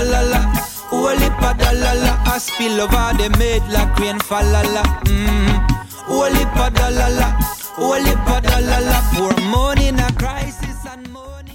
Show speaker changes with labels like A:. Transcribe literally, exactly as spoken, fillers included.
A: la la. Holy padalala, I spill over the made like rain falala. Mm. Holy padalala, holy padalala. For money in a crisis and money.